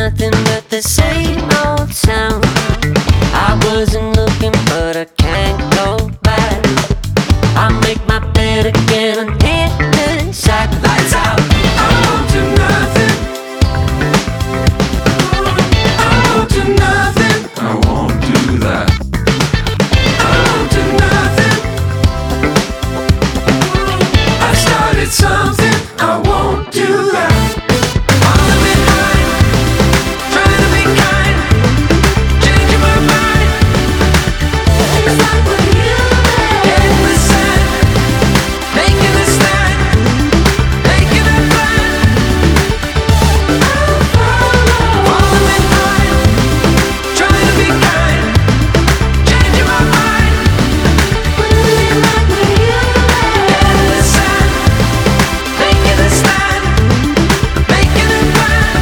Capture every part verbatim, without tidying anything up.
nothing but the same old sound. I wasn't looking, but I can't go back. I make my bed again and hit the sack. Lights out. I won't do nothing. I won't do nothing. I won't do that. I won't do nothing. I started something. I won't do that. Falling behind, trying to be kind, changing my mind. It's like when you get the sand, making a stand, making a plan. Falling behind, trying to be kind, changing my mind. It's like when you get the sand, making a stand, making a plan.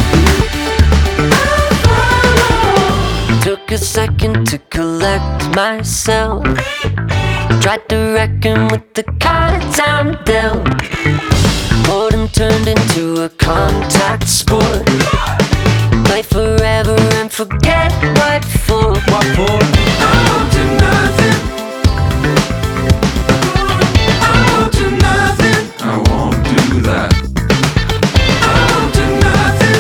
Took a second to collect myself. Tried to reckon with the cards I'm dealt. Boredom turned into a contact sport. Play forever and forget what for. What for? I won't do nothing. I won't do nothing. I won't do that. I won't do nothing.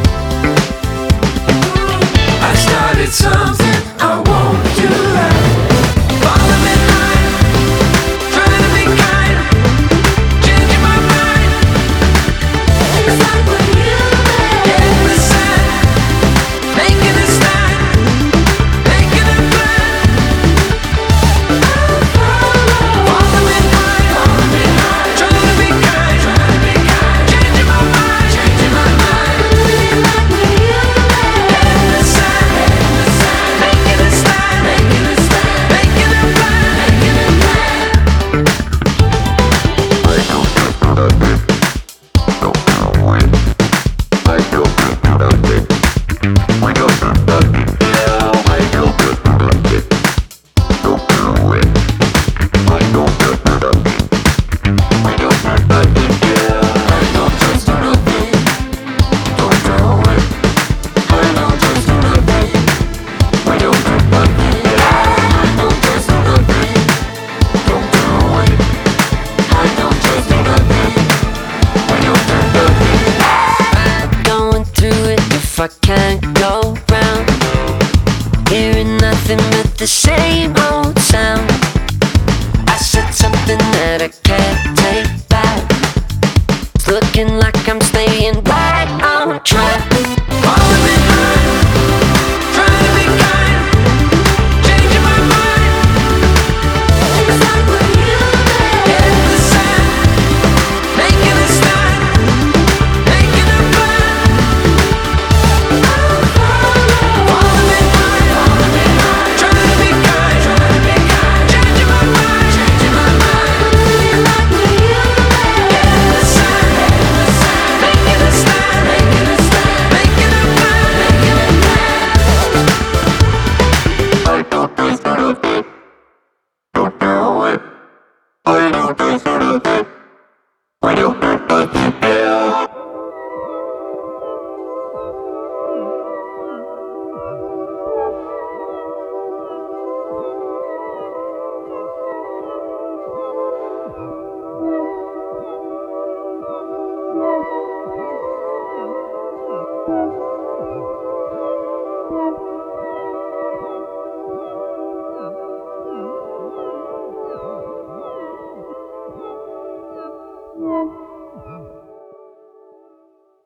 I started something. I won't do that. Falling behind, trying to be kind, changing my mind. It's like when you get the sand, making a stand, making a plan. Falling behind, falling behind, trying to be kind, trying to be kind, changing my mind, changing my mind. It's like when you get the sand, making a stand, making a stand, making a plan, making a plan. Going through it if I can't go round. Hearing nothing but the same